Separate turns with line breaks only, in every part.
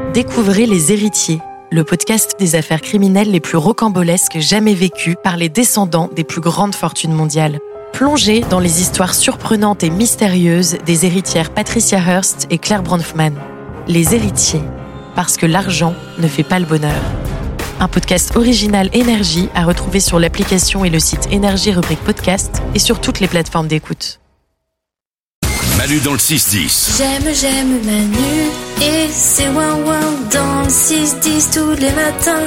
Découvrez Les Héritiers, le podcast des affaires criminelles les plus rocambolesques jamais vécues par les descendants des plus grandes fortunes mondiales. Plongez dans les histoires surprenantes et mystérieuses des héritières Patricia Hearst et Claire Bronfman. Les Héritiers, parce que l'argent ne fait pas le bonheur. Un podcast original Énergie à retrouver sur l'application et le site Énergie rubrique podcast et sur toutes les plateformes d'écoute.
Manu dans le 6-10.
J'aime Manu et c'est ouin dans le 6-10 tous les matins.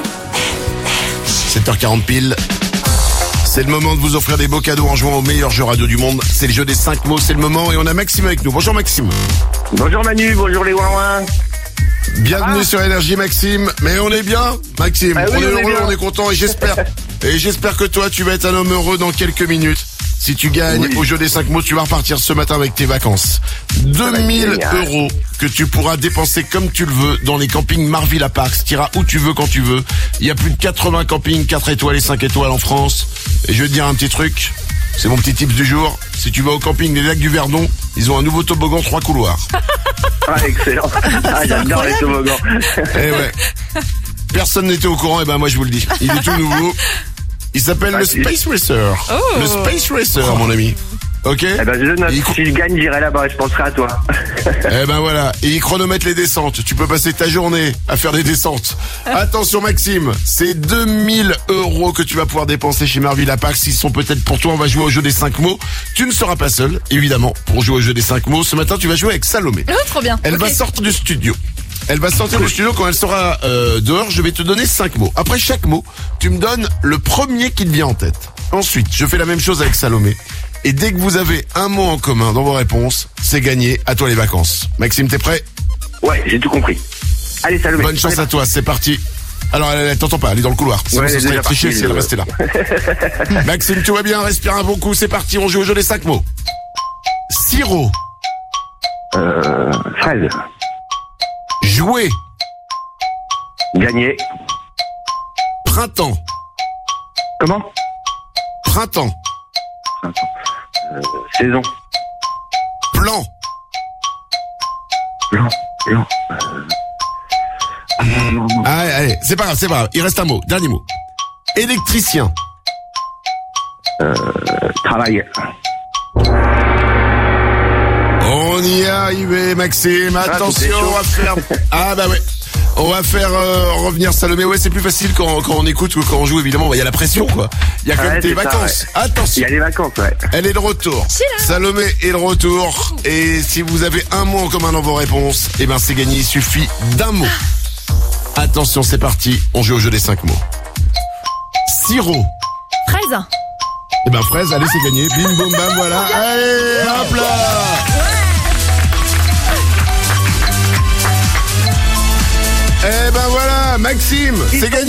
7h40 pile. C'est le moment de vous offrir des beaux cadeaux en jouant au meilleur jeu radio du monde. C'est le jeu des 5 mots, c'est le moment et on a Maxime avec nous. Bonjour Maxime.
Bonjour Manu, bonjour les ouin.
Bienvenue sur Énergie Maxime. Mais on est bien Maxime,
oui,
on est heureux,
bien.
on est content et j'espère que toi tu vas être un homme heureux dans quelques minutes. Si tu gagnes au jeu des 5 mots, tu vas repartir ce matin avec tes vacances. 2000 € que tu pourras dépenser comme tu le veux dans les campings Marvilla Parks. Tu iras où tu veux, quand tu veux. Il y a plus de 80 campings 4 étoiles et 5 étoiles en France. Et je vais te dire un petit truc. C'est mon petit tips du jour. Si tu vas au camping des Lacs du Verdon, ils ont un nouveau toboggan 3 couloirs.
Ah, excellent. Ah, j'adore les toboggans.
Eh ouais. Personne n'était au courant, et ben moi je vous le dis. Il est tout nouveau. Il s'appelle le Space Racer.
Oh.
Le Space Racer, mon ami. Ok?
Eh ben, je note. Si je gagne, j'irai là-bas et je penserai à toi.
Eh ben voilà. Et il chronomètre les descentes. Tu peux passer ta journée à faire des descentes. Attention Maxime, c'est 2000 € que tu vas pouvoir dépenser chez Marvilla Parks. Ils sont peut-être pour toi. On va jouer au jeu des 5 mots. Tu ne seras pas seul, évidemment, pour jouer au jeu des 5 mots. Ce matin, tu vas jouer avec Salomé.
Oh, trop bien.
Elle va sortir du studio. Elle va sortir du studio quand elle sera dehors. Je vais te donner 5 mots. Après chaque mot, tu me donnes le premier qui te vient en tête. Ensuite, je fais la même chose avec Salomé. Et dès que vous avez un mot en commun dans vos réponses, c'est gagné. À toi les vacances. Maxime, t'es prêt?
Ouais, j'ai tout compris. Allez, Salomé.
Bonne chance à toi, c'est parti. Alors, elle t'entend pas, elle est dans le couloir. Sinon,
Ouais,
ça serait
déjà
triché
parti,
si elle restait là. Maxime, tu vas bien, respire un bon coup, c'est parti, on joue au jeu des 5 mots. Sirop.
Fraise.
Jouer.
Gagné.
Printemps.
Comment?
Printemps.
Saison.
Plan.
Blanc.
Allez, c'est pas grave. Il reste un mot, dernier mot. Électricien.
Travail.
On y est arrivé, Maxime. Attention, on va faire... Ah bah ouais. On va faire revenir Salomé. Ouais, c'est plus facile quand on écoute que quand on joue, évidemment. Il y a la pression, quoi. Il y a quand même tes vacances.
Ouais.
Attention.
Il y a les vacances, ouais.
Elle est de retour. Salomé est de retour. Et si vous avez un mot en commun dans vos réponses, eh ben c'est gagné. Il suffit d'un mot. Attention, c'est parti. On joue au jeu des 5 mots. Sirop.
Fraise.
Eh ben fraise, allez, c'est gagné. Bim, boum, bam, voilà. Allez, hop là. Eh ben voilà, Maxime, c'est gagné.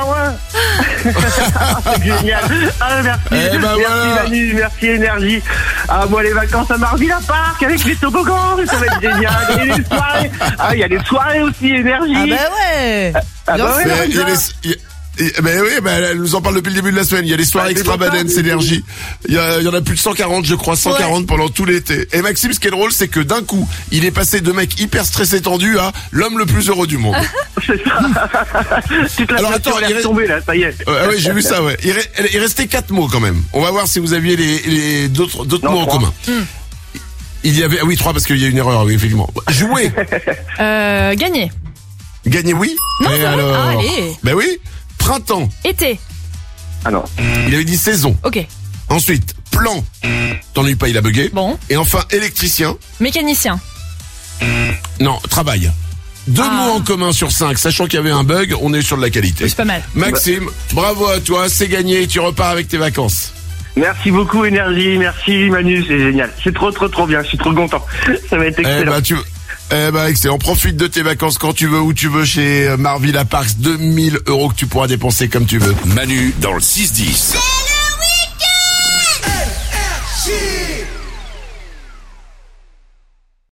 C'est génial. Ah, merci.
Eh ben
merci
voilà.
Manu, merci Énergie. Ah, moi les vacances à Marvilla Park avec les toboggans, ça va être génial. Et les soirées. Ah, il y a les soirées aussi, Énergie.
Ah bah ouais.
Ah bah ouais,
Il y a ben oui, elle nous en parle depuis le début de la semaine. Il y a les soirées extravagance énergie. Il y en a plus de 140, je crois, 140 pendant tout l'été. Et Maxime, ce qui est drôle, c'est que d'un coup, il est passé de mec hyper stressé tendu à l'homme le plus heureux du monde.
C'est ça. Toute la pression, elle est tombée là, ça y est.
Oui, j'ai vu ça, ouais. Il restait 4 mots quand même. On va voir si vous aviez les d'autres mots en commun. Il y avait 3 parce qu'il y a une erreur, oui, effectivement. Jouer.
Gagner.
Gagner, oui.
Non,
Et
c'est vrai.
alors
Ah, allez.
Ben oui. Printemps.
Été.
Ah non.
Il avait dit saison.
Ok.
Ensuite, plan. T'en as eu pas, il a bugué.
Bon.
Et enfin, électricien.
Mécanicien.
Non, travail. 2 mots en commun sur 5, sachant qu'il y avait un bug, on est sur de la qualité.
C'est pas mal.
Maxime, bravo à toi, c'est gagné, tu repars avec tes vacances.
Merci beaucoup Énergie, merci Manu, c'est génial. C'est trop bien, je suis trop content. Ça va être excellent.
Excellent. Profite de tes vacances quand tu veux, où tu veux, chez Marvilla Parks. 2000 € que tu pourras dépenser comme tu veux.
Manu dans le 6-10.